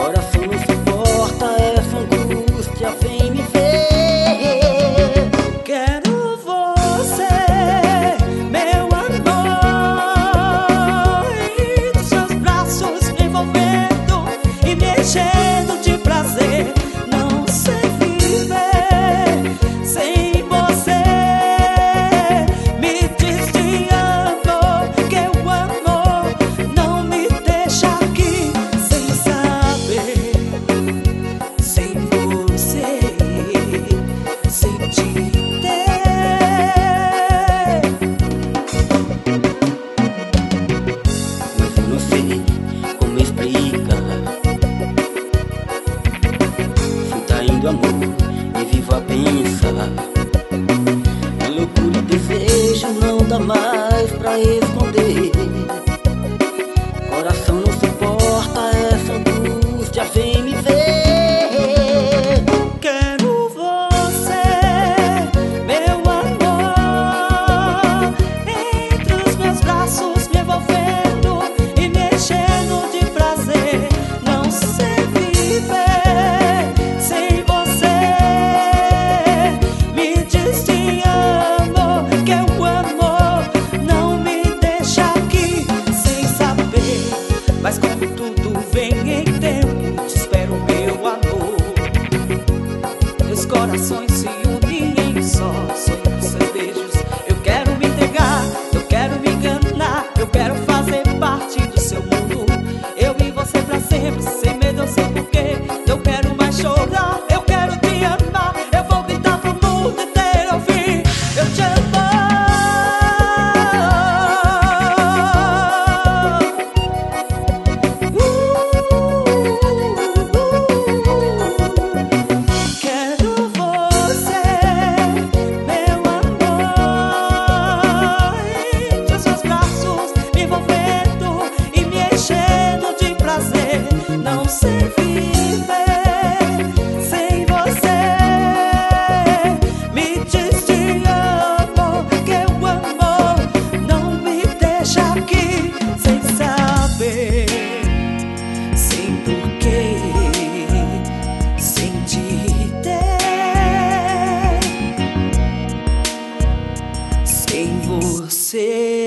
Coração não suporta essa angústia, vem me ver. Quero você, meu amor, e dos seus braços me envolvendo e me enchendo de prazer. Não sei viver sem você. Me diz te amo, que o amor não me deixa aqui sem saber. Sem você, sem te ter. Mas eu não sei como explicar. Fui traindo amor e vivo a pensar. É loucura e desejo, não dá mais pra esconder. Coração não suporta essa angústia, vem me ver. Quero você, meu amor, entre os meus braços me envolvendo e me enchendo de prazer. Não sei viver sem você. Me diz te amo, que o amor não me deixa aqui sem saber. Mas como tudo vem em tempo, te espero, meu amor. Meus corações se unem em só, sonho seus beijos. Eu quero me entregar, eu quero me enganar, eu quero fazer parte do seu mundo. Eu e você pra sempre, sem medo, eu sei porquê. Eu quero mais chorar, eu quero te amar. Eu vou gritar pro mundo inteiro ouvir. Eu te amo. Quero você, meu amor, entre os seus braços me envolvendo e me enchendo de prazer. Não sei viver sem você. Me diz te amo, que o amor não me deixa aqui sem saber, sem porquê, sem te ter. Sem você.